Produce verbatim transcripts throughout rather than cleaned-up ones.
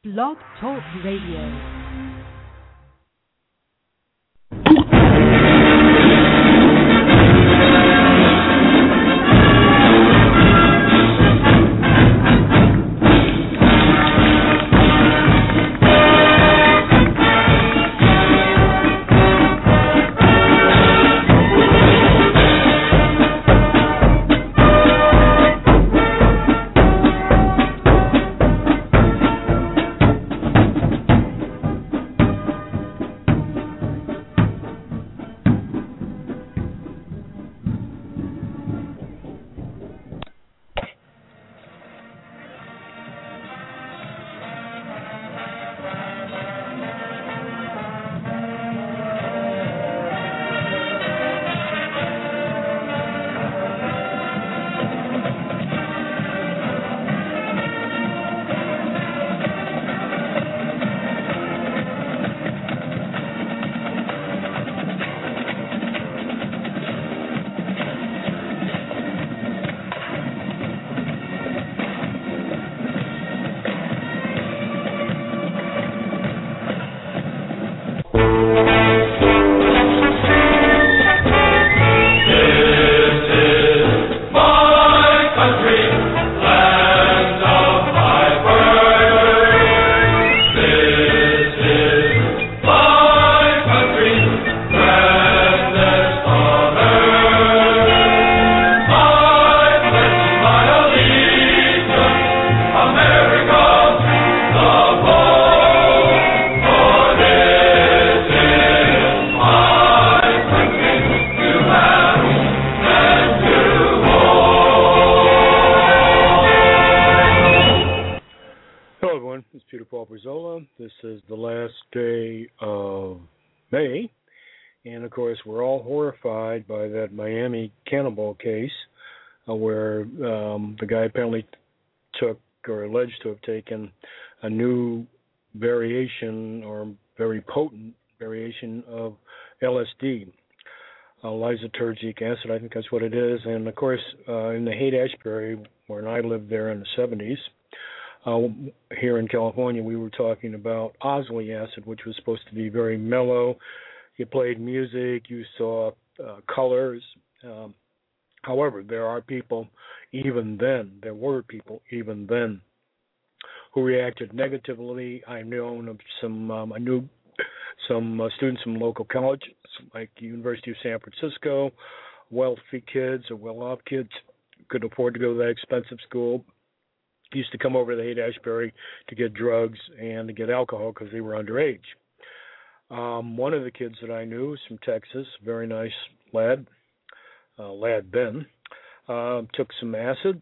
Blog Talk Radio. This is the last day of May, and of course we're all horrified by that Miami cannibal case uh, where um, the guy apparently took or alleged to have taken a new variation or very potent variation of L S D, uh, lysergic acid, I think that's what it is. And of course uh, in the Haight-Ashbury, when I lived there in the seventies, Uh, here in California, we were talking about oxalic acid, which was supposed to be very mellow. You played music, you saw uh, colors. Um, however, there are people, even then, there were people, even then, who reacted negatively. I know of some, um, I knew some uh, students from local colleges, like University of San Francisco, wealthy kids or well-off kids could afford to go to that expensive school, used to come over to the Haight-Ashbury to get drugs and to get alcohol because they were underage. Um, one of the kids that I knew was from Texas, very nice lad, uh, lad Ben, uh, took some acid,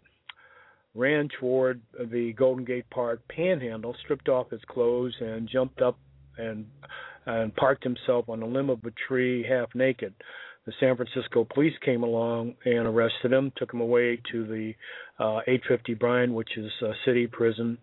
ran toward the Golden Gate Park Panhandle, stripped off his clothes, and jumped up and and parked himself on the limb of a tree half naked. The San Francisco police came along and arrested him, took him away to the uh, eight fifty Bryant, which is a city prison,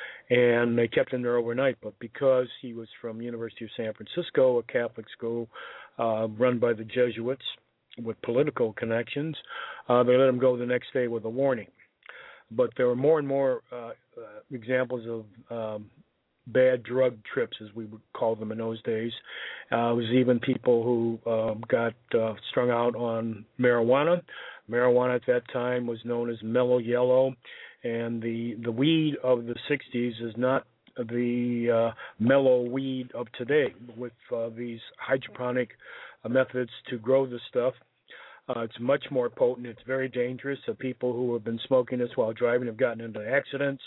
and they kept him there overnight. But because he was from University of San Francisco, a Catholic school uh, run by the Jesuits with political connections, uh, they let him go the next day with a warning. But there were more and more uh, uh, examples of um, bad drug trips, as we would call them in those days. Uh, it was even people who um, got uh, strung out on marijuana. Marijuana at that time was known as mellow yellow, and the, the weed of the sixties is not the uh, mellow weed of today with uh, these hydroponic uh, methods to grow the stuff. Uh, it's much more potent. It's very dangerous. So people who have been smoking this while driving have gotten into accidents.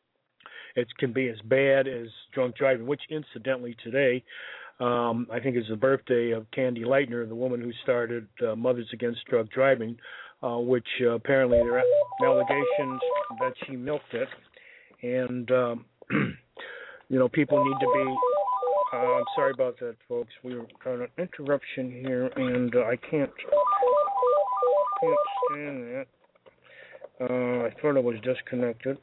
It can be as bad as drunk driving, which incidentally today, um, I think is the birthday of Candy Lightner, the woman who started uh, Mothers Against Drug Driving, uh, which uh, apparently there are allegations that she milked it. And, um, you know, people need to be, uh, I'm sorry about that, folks. We were got an interruption here, and uh, I can't, can't stand that. Uh, I thought it was disconnected.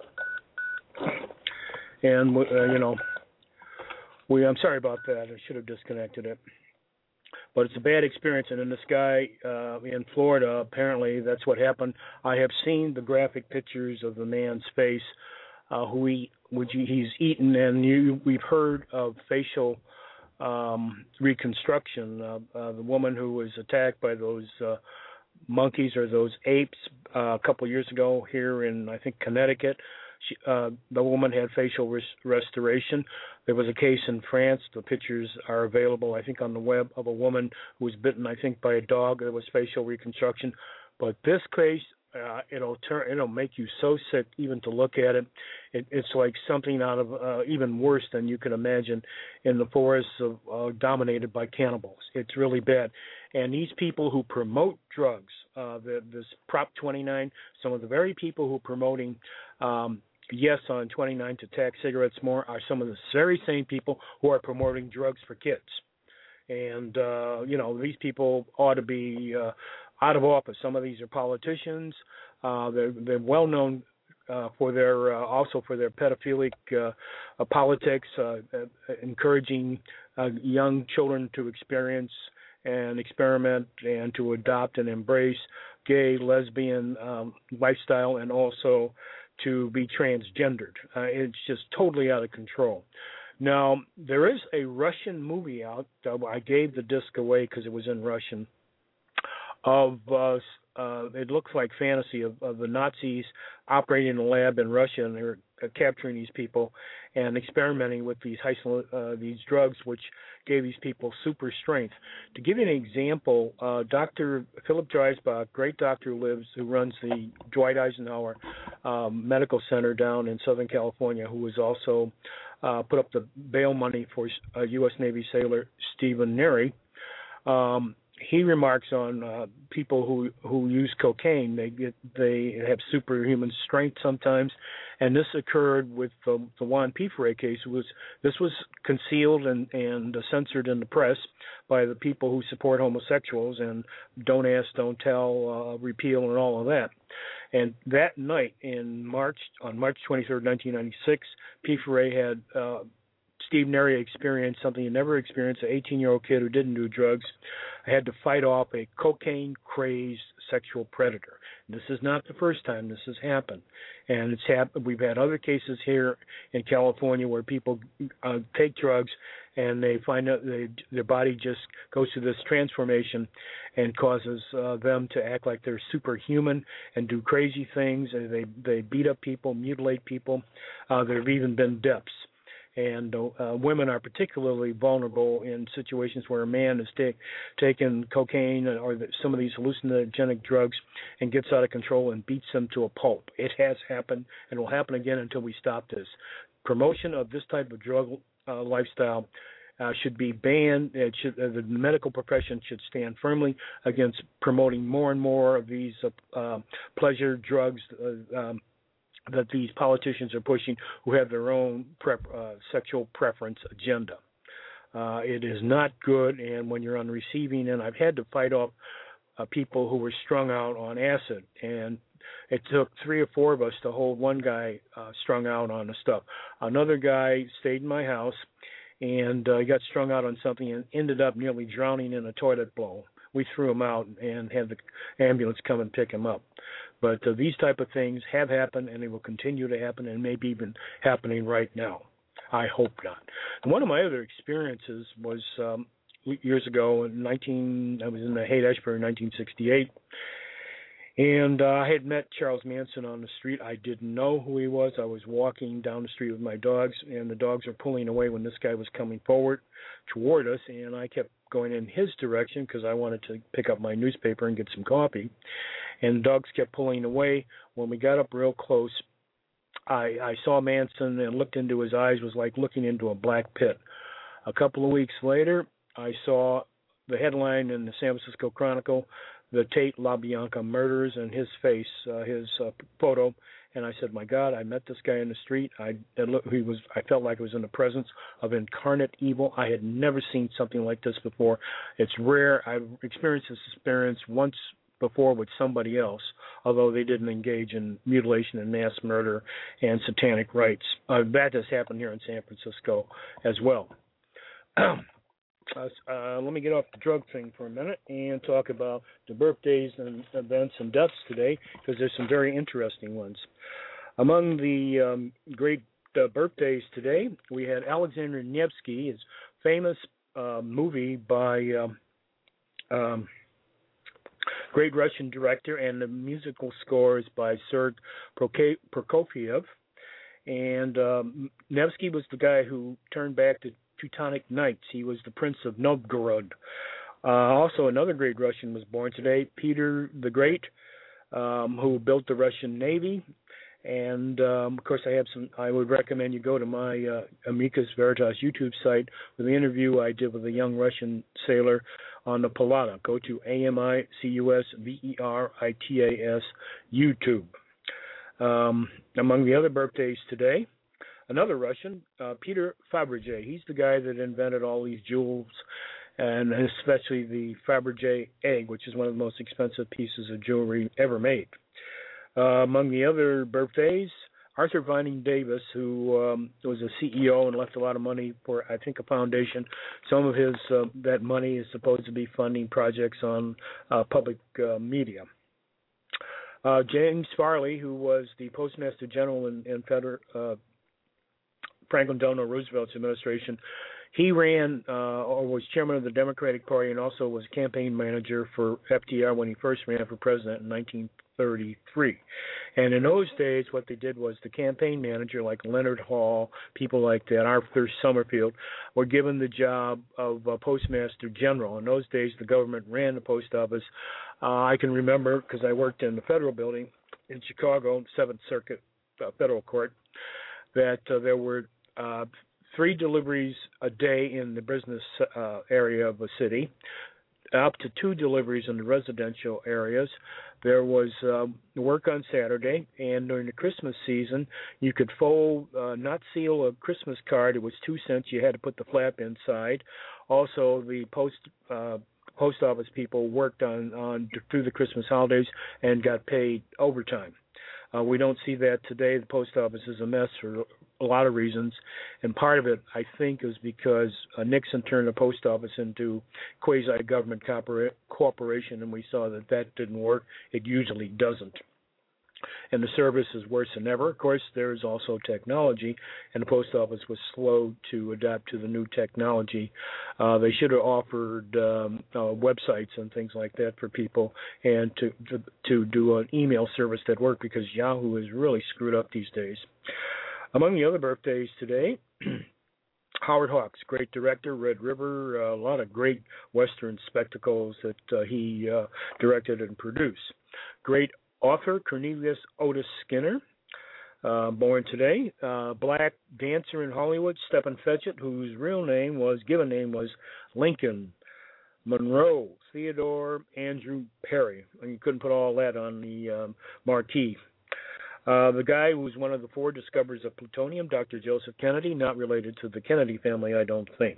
And, uh, you know, we I'm sorry about that. I should have disconnected it. But it's a bad experience. And then this guy uh, in Florida, apparently that's what happened. I have seen the graphic pictures of the man's face, uh, who he which he's eaten, and you, we've heard of facial um, reconstruction. Uh, uh, the woman who was attacked by those uh, monkeys or those apes uh, a couple of years ago here in, I think, Connecticut. She, uh, the woman had facial res- restoration. There was a case in France. The pictures are available, I think, on the web, of a woman who was bitten, I think, by a dog. There was facial reconstruction. But this case, uh, it'll turn, it'll make you so sick even to look at it. it it's like something out of uh, even worse than you can imagine in the forests of, uh, dominated by cannibals. It's really bad. And these people who promote drugs, uh, the, this Prop twenty-nine, some of the very people who are promoting um, yes on twenty-nine to tax cigarettes more are some of the very same people who are promoting drugs for kids. And, uh, you know, these people ought to be uh, out of office. Some of these are politicians. Uh, they're, they're well known uh, for their, uh, also for their pedophilic uh, uh, politics, uh, uh, encouraging uh, young children to experience and experiment and to adopt and embrace gay, lesbian um, lifestyle, and also to be transgendered. Uh, it's just totally out of control. Now, there is a Russian movie out. Uh, I gave the disc away because it was in Russian. Of uh, uh, it looks like fantasy of, of the Nazis operating in a lab in Russia, and they're uh, capturing these people and experimenting with these high, uh, these drugs, which gave these people super strength. To give you an example, uh, Doctor Philip Dreisbach, great doctor who lives, who runs the Dwight Eisenhower um, Medical Center down in Southern California, who was also uh, put up the bail money for uh, U S Navy sailor Stephen Neary. Um, he remarks on uh, people who who use cocaine. They get they have superhuman strength sometimes, and this occurred with the, the Juan Pifre case. It was this was concealed and and censored in the press by the people who support homosexuals and don't ask, don't tell, uh, repeal, and all of that. And that night in March, on March twenty-third, nineteen ninety-six, Pifre had uh, Steve Neary experienced something he never experienced. An eighteen-year-old kid who didn't do drugs had to fight off a cocaine-crazed sexual predator. This is not the first time this has happened, and it's happened. We've had other cases here in California where people uh, take drugs and they find out they, their body just goes through this transformation and causes uh, them to act like they're superhuman and do crazy things. And they they beat up people, mutilate people. Uh, there have even been deaths. And uh, women are particularly vulnerable in situations where a man has take, taken cocaine or the, some of these hallucinogenic drugs and gets out of control and beats them to a pulp. It has happened and will happen again until we stop this. Promotion of this type of drug uh, lifestyle uh, should be banned. It should, uh, the medical profession should stand firmly against promoting more and more of these uh, uh, pleasure drugs uh, um, that these politicians are pushing, who have their own prep, uh, sexual preference agenda. Uh, it is not good, and when you're on the receiving end, I've had to fight off uh, people who were strung out on acid, and it took three or four of us to hold one guy uh, strung out on the stuff. Another guy stayed in my house, and uh, he got strung out on something and ended up nearly drowning in a toilet bowl. We threw him out and had the ambulance come and pick him up. But uh, these type of things have happened, and they will continue to happen, and maybe even happening right now. I hope not. And one of my other experiences was um, years ago in nineteen. I was in the Haight-Ashbury in nineteen sixty-eight, and uh, I had met Charles Manson on the street. I didn't know who he was. I was walking down the street with my dogs, and the dogs were pulling away when this guy was coming forward toward us, and I kept going in his direction because I wanted to pick up my newspaper and get some coffee. And the dogs kept pulling away. When we got up real close, I, I saw Manson and looked into his eyes. It was like looking into a black pit. A couple of weeks later, I saw the headline in the San Francisco Chronicle, the Tate LaBianca murders, and his face, uh, his uh, photo. And I said, my God, I met this guy in the street. I it looked, he was. I felt like I was in the presence of incarnate evil. I had never seen something like this before. It's rare. I've experienced this experience once before with somebody else, although they didn't engage in mutilation and mass murder and satanic rites. Uh, that has happened here in San Francisco as well. uh, uh, let me get off the drug thing for a minute and talk about the birthdays and events and deaths today, because there's some very interesting ones. Among the um, great uh, birthdays today. We had Alexander Nevsky, his famous uh, movie by um, um, great Russian director, and the musical scores by Sergei Prokofiev. And um, Nevsky was the guy who turned back the Teutonic Knights. He was the Prince of Novgorod. Uh, also, another great Russian was born today, Peter the Great, um, who built the Russian Navy. And um, of course, I have some. I would recommend you go to my uh, Amicus Veritas YouTube site with the interview I did with a young Russian sailor on the Palata. Go to A M I C U S V E R I T A S YouTube. Um, among the other birthdays today, another Russian, uh, Peter Fabergé. He's the guy that invented all these jewels, and especially the Fabergé egg, which is one of the most expensive pieces of jewelry ever made. Uh, among the other birthdays, Arthur Vining Davis, who um, was a C E O and left a lot of money for, I think, a foundation. Some of his uh, that money is supposed to be funding projects on uh, public uh, media. Uh, James Farley, who was the Postmaster General in, in Federal, uh, Franklin Delano Roosevelt's administration, he ran uh, or was chairman of the Democratic Party and also was campaign manager for F D R when he first ran for president in nineteen thirty-three. And in those days, what they did was the campaign manager, like Leonard Hall, people like that, Arthur Summerfield, were given the job of uh, Postmaster General. In those days, the government ran the post office. Uh, I can remember, because I worked in the federal building in Chicago, Seventh Circuit uh, Federal Court, that uh, there were uh, three deliveries a day in the business uh, area of a city, up to two deliveries in the residential areas. There was um, work on Saturday, and during the Christmas season, you could fold, uh, not seal a Christmas card. It was two cents. You had to put the flap inside. Also, the post uh, post office people worked on, on through the Christmas holidays and got paid overtime. Uh, we don't see that today. The post office is a mess for a lot of reasons, and part of it, I think, is because uh, Nixon turned the post office into quasi-government corporation, and we saw that that didn't work. It usually doesn't. And the service is worse than ever. Of course, there is also technology, and the post office was slow to adapt to the new technology. Uh, they should have offered um, uh, websites and things like that for people, and to, to to do an email service that worked, because Yahoo is really screwed up these days. Among the other birthdays today, Howard Hawks, great director, Red River, uh, a lot of great Western spectacles that uh, he uh, directed and produced. Great author, Cornelius Otis Skinner, uh, born today. Uh, black dancer in Hollywood, Stephen Fetchit, whose real name was, given name was Lincoln Monroe Theodore Andrew Perry. And you couldn't put all that on the um, marquee. Uh, the guy who was one of the four discoverers of plutonium, Doctor Joseph Kennedy, not related to the Kennedy family, I don't think.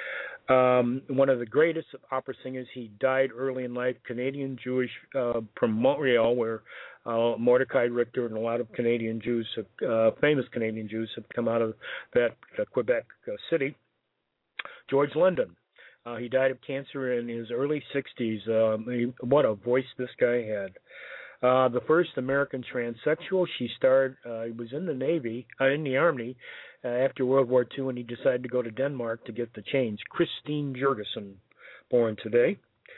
Um, one of the greatest opera singers. He died early in life, Canadian Jewish uh, from Montreal, where uh, Mordecai Richter and a lot of Canadian Jews, have, uh, famous Canadian Jews, have come out of that uh, Quebec uh, city. George London. Uh, he died of cancer in his early sixties. Um, he, what a voice this guy had. Uh, the first American transsexual. She starred, uh, he was in the Navy, uh, in the Army, uh, after World War Two, and he decided to go to Denmark to get the change. Christine Jurgensen, born today.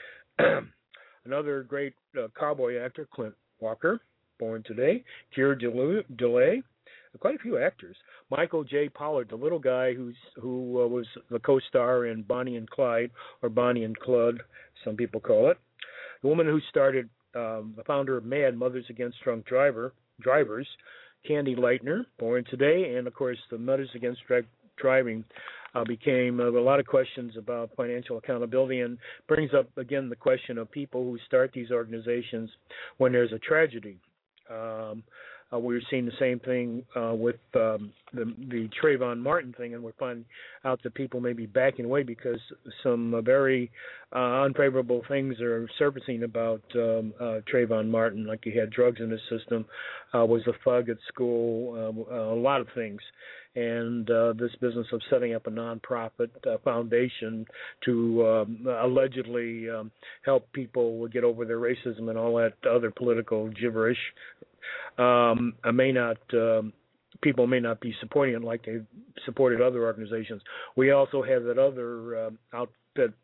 Another great uh, cowboy actor, Clint Walker, born today. Keir Dullea, quite a few actors. Michael J. Pollard, the little guy who's who uh, was the co-star in Bonnie and Clyde, or Bonnie and Claude, some people call it. The woman who started Um, the founder of MAD, Mothers Against Drunk Driver Drivers, Candy Lightner, born today, and of course the Mothers Against Drunk Driving uh, became uh, a lot of questions about financial accountability, and brings up again the question of people who start these organizations when there's a tragedy. Um, uh, we're seeing the same thing uh, with um, the, the Trayvon Martin thing, and we're finding out that people may be backing away because some uh, very uh, unfavorable things are surfacing about um, uh, Trayvon Martin, like he had drugs in his system, uh, was a thug at school, uh, a lot of things. And uh, this business of setting up a nonprofit uh, foundation to um, allegedly um, help people get over their racism and all that other political gibberish, um, I may not um, people may not be supporting it like they supported other organizations. We also have that other uh, outfit,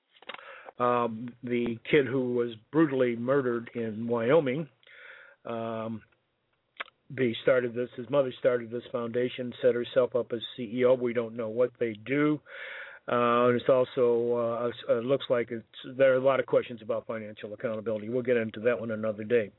um, the kid who was brutally murdered in Wyoming. Um, they started this. His mother started this foundation, set herself up as C E O. We don't know what they do. Uh, and it's also uh, uh, looks like it's there are a lot of questions about financial accountability. We'll get into that one another day.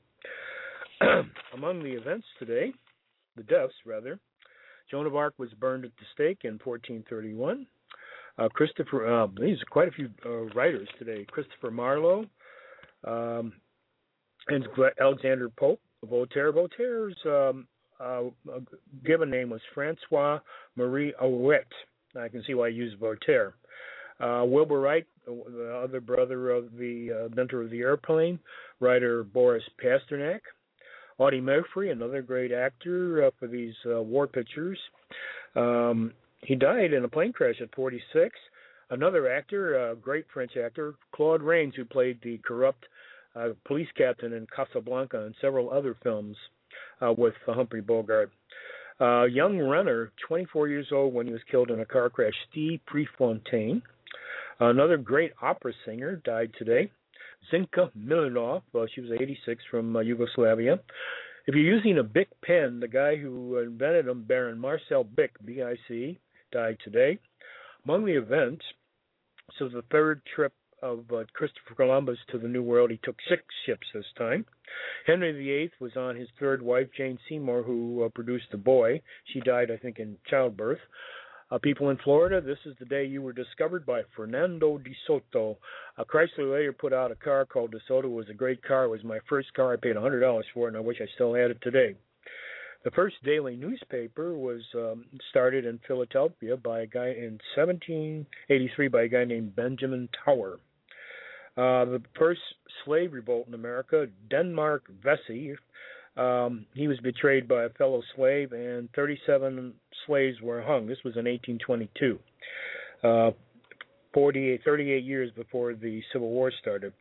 Among the events today, the deaths rather, Joan of Arc was burned at the stake in fourteen thirty-one. Uh, Christopher, uh, these are quite a few uh, writers today. Christopher Marlowe um, and Alexander Pope. Voltaire. Voltaire's um, uh, given name was Francois Marie Arouet. I can see why I use Voltaire. Uh, Wilbur Wright, the other brother of the uh, inventor of the airplane, writer Boris Pasternak. Audie Murphy, another great actor uh, for these uh, war pictures. Um, he died in a plane crash at forty-six. Another actor, a great French actor, Claude Rains, who played the corrupt uh, police captain in Casablanca and several other films uh, with uh, Humphrey Bogart. Uh, young runner, twenty-four years old when he was killed in a car crash, Steve Prefontaine. Another great opera singer died today, Zinka Milanov. Well, she was eighty-six, from uh, Yugoslavia. If you're using a Bic pen, the guy who invented them, Baron Marcel Bic, B I C, died today. Among the events, so the third trip of uh, Christopher Columbus to the New World. He took six ships this time. Henry the Eighth was on his third wife, Jane Seymour, who uh, produced a boy. She died, I think, in childbirth. Uh, people in Florida, this is the day you were discovered by Fernando de Soto. Uh, Chrysler later put out a car called De Soto. It was a great car. It was my first car. I paid one hundred dollars for it, and I wish I still had it today. The first daily newspaper was um, started in Philadelphia by a guy in seventeen eighty-three by a guy named Benjamin Tower. Uh, the first slave revolt in America, Denmark Vesey, um, he was betrayed by a fellow slave, and thirty-seven slaves were hung. This was in eighteen twenty-two, uh, forty-eight, thirty-eight years before the Civil War started.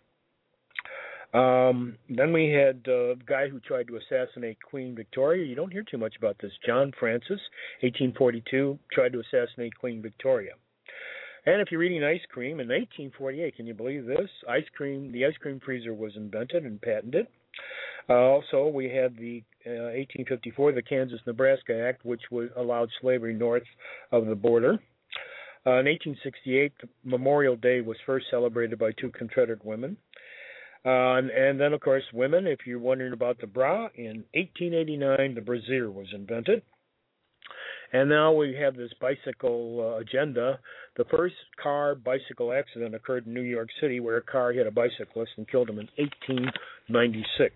Um, then we had a guy who tried to assassinate Queen Victoria. You don't hear too much about this. John Francis, eighteen forty-two, tried to assassinate Queen Victoria. And if you're eating ice cream, in eighteen forty-eight, can you believe this? Ice cream, the ice cream freezer was invented and patented. Uh, also, we had the uh, eighteen fifty-four, the Kansas-Nebraska Act, which was, allowed slavery north of the border. Uh, in eighteen sixty-eight, Memorial Day was first celebrated by two Confederate women. Uh, and, and then, of course, women, if you're wondering about the bra, in eighteen eighty-nine, the brassiere was invented. And now we have this bicycle uh, agenda. The first car-bicycle accident occurred in New York City, where a car hit a bicyclist and killed him in eighteen ninety-six.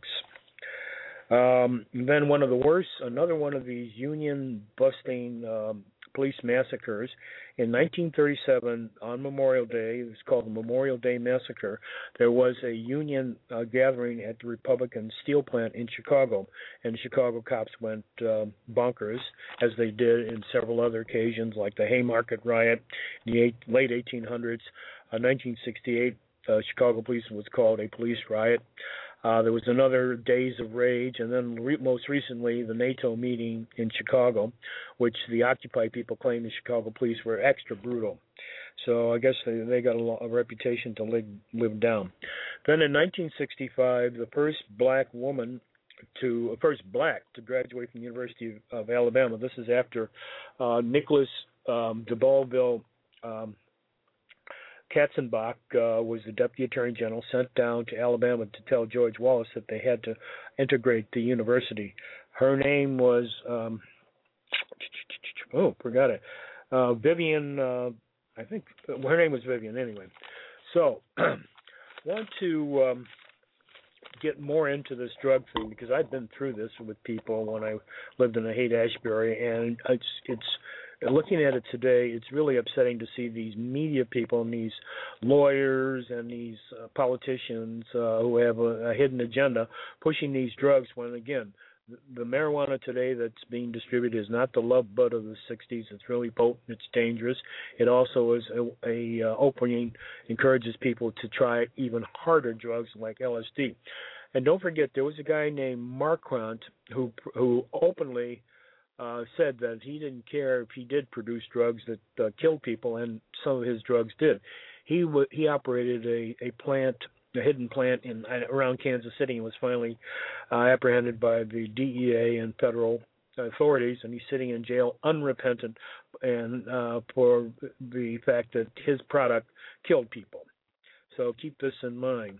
Um, then one of the worst, another one of these union-busting um, police massacres. In nineteen thirty-seven, on Memorial Day, it was called the Memorial Day Massacre, there was a union uh, gathering at the Republican steel plant in Chicago, and Chicago cops went uh, bonkers, as they did in several other occasions, like the Haymarket riot in the eight, late eighteen hundreds. Uh, nineteen sixty-eight, uh, Chicago police was called a police riot. Uh, there was another Days of Rage, and then re- most recently the NATO meeting in Chicago, which the Occupy people claim the Chicago police were extra brutal. So I guess they, they got a, a reputation to live, live down. Then in nineteen sixty-five, the first black woman to, uh, first black to graduate from the University of, of Alabama. This is after uh, Nicholas um, de Belleville um, Katzenbach uh, was the Deputy Attorney General sent down to Alabama to tell George Wallace that they had to integrate the university. Her name was, um, oh, forgot it, uh, Vivian, uh, I think, well, her name was Vivian anyway. So, want to um, get more into this drug thing, because I've been through this with people when I lived in the Haight-Ashbury, and it's it's looking at it today, it's really upsetting to see these media people and these lawyers and these uh, politicians uh, who have a, a hidden agenda pushing these drugs when, again, the, the marijuana today that's being distributed is not the love bud of the sixties. It's really potent. It's dangerous. It also is a, a uh, opening, encourages people to try even harder drugs like L S D. And don't forget, there was a guy named Marquand who who openly uh, said that he didn't care if he did produce drugs that uh, killed people, and some of his drugs did. He w- he operated a, a plant, a hidden plant in around Kansas City, and was finally uh, apprehended by the D E A and federal authorities, and he's sitting in jail unrepentant, and uh, for the fact that his product killed people. So keep this in mind.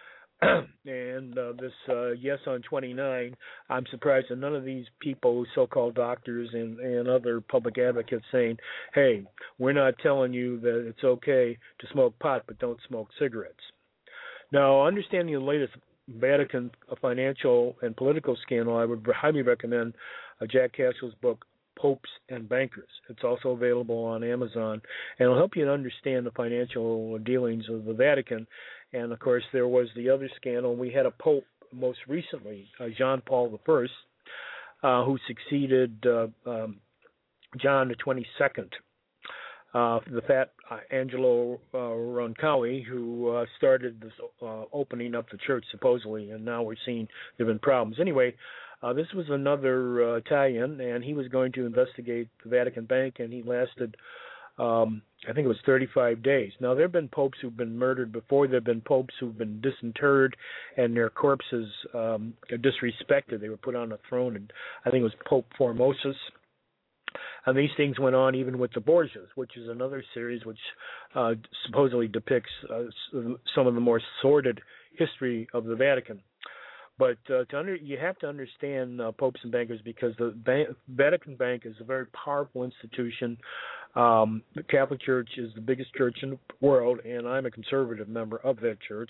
and uh, this uh, yes on twenty-nine, I'm surprised that none of these people, so-called doctors and, and other public advocates, saying, hey, we're not telling you that it's okay to smoke pot, but don't smoke cigarettes. Now, understanding the latest Vatican financial and political scandal, I would highly recommend uh, Jack Cassel's book, Popes and Bankers. It's also available on Amazon, and it'll help you to understand the financial dealings of the Vatican. And, of course, there was the other scandal. We had a pope most recently, uh, John Paul the First, uh, who succeeded uh, um, John the twenty-second, uh, the fat uh, Angelo uh, Roncalli, who uh, started this uh, opening up the church, supposedly, and now we're seeing there have been problems. Anyway, Uh, this was another uh, Italian, and he was going to investigate the Vatican Bank, and he lasted, um, I think it was thirty-five days. Now, there have been popes who've been murdered before. There have been popes who've been disinterred and their corpses um, disrespected. They were put on a throne, and I think it was Pope Formosus. And these things went on even with the Borgias, which is another series which uh, supposedly depicts uh, some of the more sordid history of the Vatican. But uh, to under, you have to understand uh, popes and bankers, because the Ban- Vatican Bank is a very powerful institution. Um, the Catholic Church is the biggest church in the world, and I'm a conservative member of that church.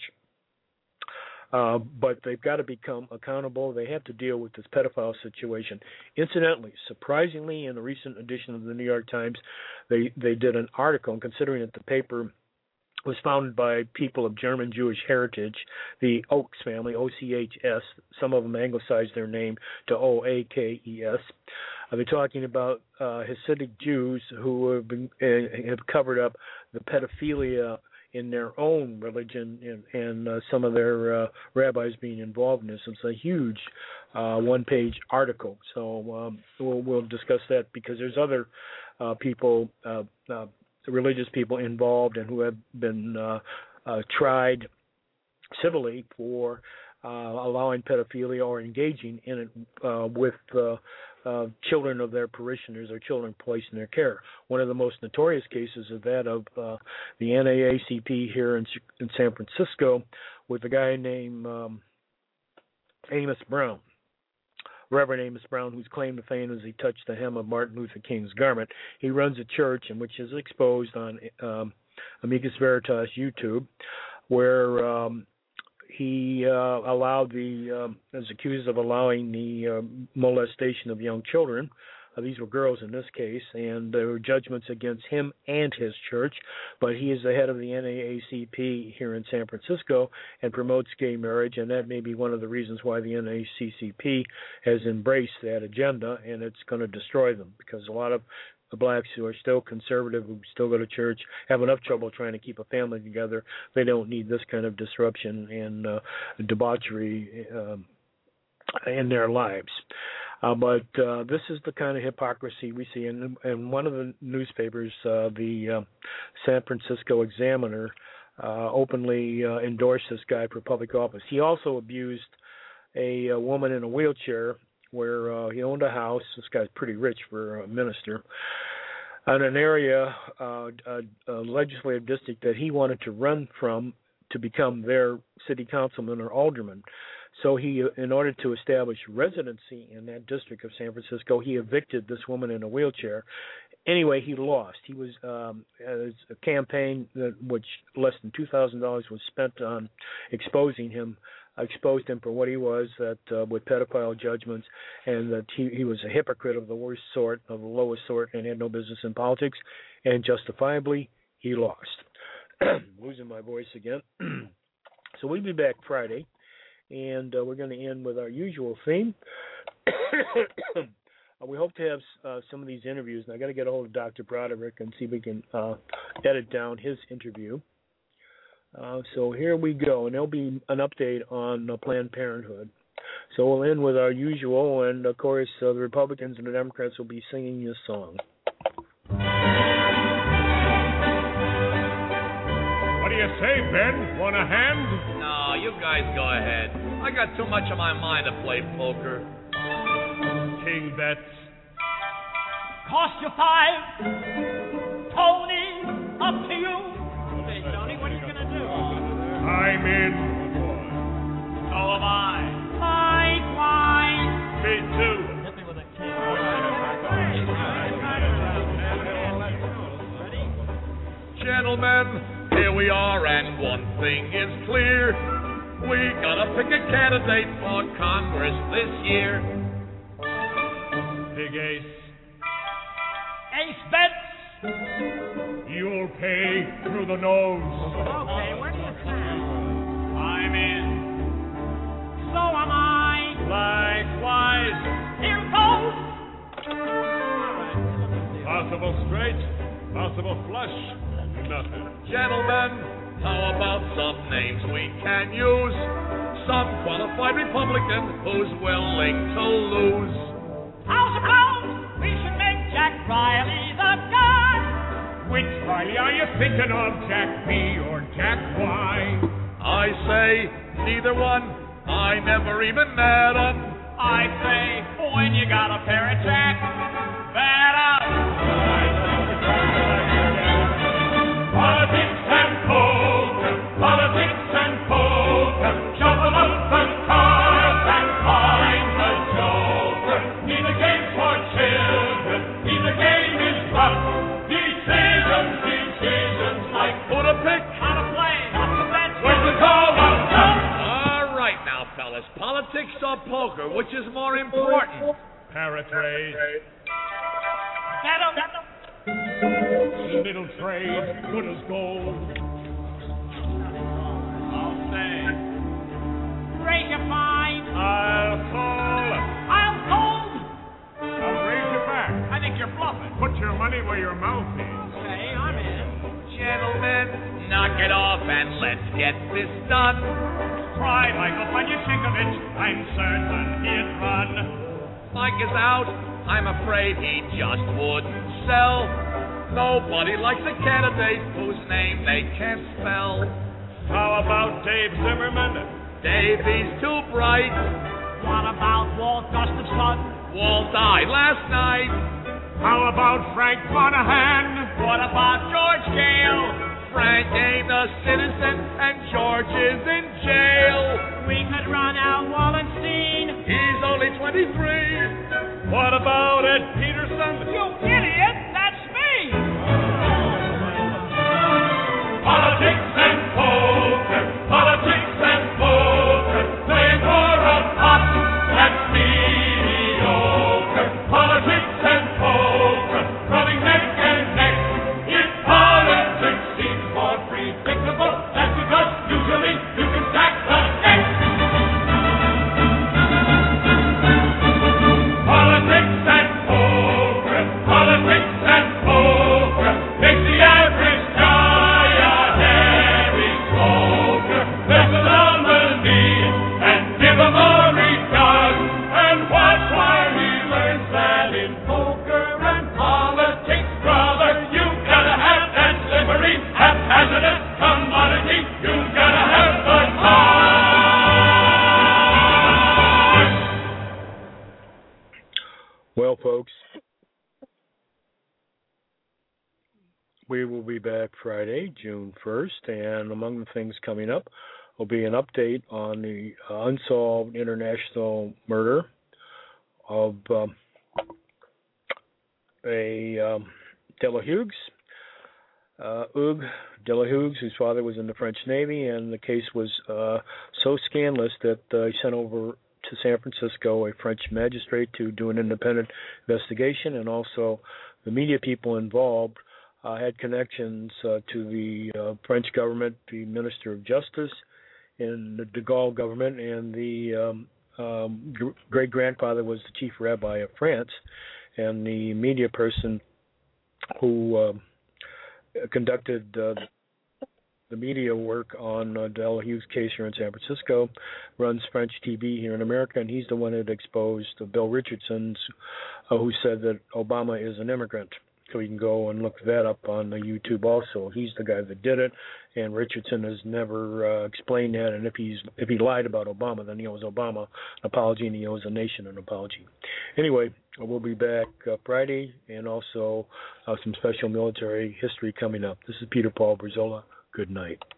Uh, but they've got to become accountable. They have to deal with this pedophile situation. Incidentally, surprisingly, in a recent edition of the New York Times, they, they did an article, and considering that the paper was founded by people of German Jewish heritage, the Oakes family, O C H S. Some of them anglicized their name to O A K E S. Uh, they're talking about uh, Hasidic Jews who have, been, uh, have covered up the pedophilia in their own religion, and, and uh, some of their uh, rabbis being involved in this. It's a huge uh, one-page article. So um, we'll, we'll discuss that, because there's other uh, people, uh, uh, religious people involved, and who have been uh, uh, tried civilly for uh, allowing pedophilia or engaging in it uh, with uh, uh, children of their parishioners or children placed in their care. One of the most notorious cases is that of uh, the N double A C P here in, in San Francisco, with a guy named um, Amos Brown. Reverend Amos Brown, whose claim to fame is he touched the hem of Martin Luther King's garment. He runs a church, in which is exposed on um, Amicus Veritas YouTube, where um, he uh, allowed the, um, is accused of allowing the uh, molestation of young children. Uh, these were girls in this case, and there were judgments against him and his church, but he is the head of the N double A C P here in San Francisco and promotes gay marriage, and that may be one of the reasons why the N double A C P has embraced that agenda, and it's going to destroy them, because a lot of the blacks who are still conservative, who still go to church, have enough trouble trying to keep a family together. They don't need this kind of disruption and uh, debauchery um, in their lives. Uh, but uh, this is the kind of hypocrisy we see. And, and one of the newspapers, uh, the uh, San Francisco Examiner, uh, openly uh, endorsed this guy for public office. He also abused a, a woman in a wheelchair, where uh, he owned a house. This guy's pretty rich for a minister, in an area, uh, a, a legislative district that he wanted to run from to become their city councilman or alderman. So he, in order to establish residency in that district of San Francisco, he evicted this woman in a wheelchair. Anyway, he lost. He was um, a campaign that, which less than two thousand dollars was spent on exposing him, exposed him for what he was, that uh, with pedophile judgments, and that he, he was a hypocrite of the worst sort, of the lowest sort, and had no business in politics. And justifiably, he lost. Losing my voice again. So we'll be back Friday. And uh, we're going to end with our usual theme. uh, we hope to have uh, some of these interviews, and I got to get a hold of Doctor Broderick and see if we can uh, edit down his interview. Uh, so here we go, and there'll be an update on uh, Planned Parenthood. So we'll end with our usual, and of course, uh, the Republicans and the Democrats will be singing this song. What do you say, Ben? Want a hand? No, you guys go ahead. I got too much on my mind to play poker. King bets. Cost you five. Tony, up to you. Hey, Tony, what are you going to do? I'm in. So am I. Likewise. Me too. Hit me with a king. Gentlemen, here we are, and one thing is clear. We gotta pick a candidate for Congress this year. Big ace. Ace bets. You'll pay through the nose. Okay, where do you stand? I'm in. So am I. Likewise. Here goes. Possible straight, possible flush, nothing. Gentlemen, how about some names we can use? Some qualified Republican who's willing to lose. How's about we should make Jack Riley the guy? Which Riley are you thinking of, Jack B or Jack Y? I say neither one. I never even met him. I say when you got a pair of Jack, bet up. Politics and poker, politics and poker, shuffle up the cards and find the joker. Neither game's for children, neither game is rough. Decisions, decisions like Who to pick? How to play, how to bet. when to call up. All right now, fellas. Politics or poker, which is more important? Paratrade, Bet 'em. little trade, good as gold. I'll say. Raise your fine. I'll call, I'll hold. I'll raise you back. I think you're bluffing. Put your money where your mouth is. Okay, I'm in. Gentlemen, knock it off and let's get this done. Try Michael Panyashinkovich, I'm certain he'd run. Mike is out. I'm afraid he just wouldn't sell. Nobody likes a candidate whose name they can't spell. How about Dave Zimmerman? Dave, he's too bright. What about Walt Gustafson? Walt died last night. How about Frank Monahan? What about George Gale? Frank ain't a citizen and George is in jail. We could run out Wallenstein. He's only twenty-three. What about Ed Peterson? You idiot! That's me! Politics and poker, politics and poker, playing for a pot that's mediocre. Politics and poker, running neck and neck. If politics seems more predictable, that's because usually you can stack the deck. Politics and poker, politics and poker, makes the average guy a hairy smoker. There's a nominee and give him a regard, and watch while he learns that in poker and politics, brother, you gotta have that slippery, haphazardous commodity. You gotta have the card. Well, folks, we will be back Friday, June first, and among the things coming up will be an update on the uh, unsolved international murder of um, a um, de la Hughes, uh, Hugues de la Hughes, whose father was in the French Navy, and the case was uh, so scandalous that uh, he sent over to San Francisco a French magistrate to do an independent investigation, and also the media people involved uh, had connections uh, to the uh, French government, the Minister of Justice in the de Gaulle government, and the um, um, gr- great-grandfather was the chief rabbi of France, and the media person who uh, conducted uh, the media work on uh, Del Hughes' case here in San Francisco, runs French T V here in America, and he's the one that exposed uh, Bill Richardson, uh, who said that Obama is an immigrant. So you can go and look that up on the YouTube also. He's the guy that did it, and Richardson has never uh, explained that. And if he's if he lied about Obama, then he owes Obama an apology, and he owes the nation an apology. Anyway, we'll be back uh, Friday, and also uh, some special military history coming up. This is Peter Paul Brazola. Good night.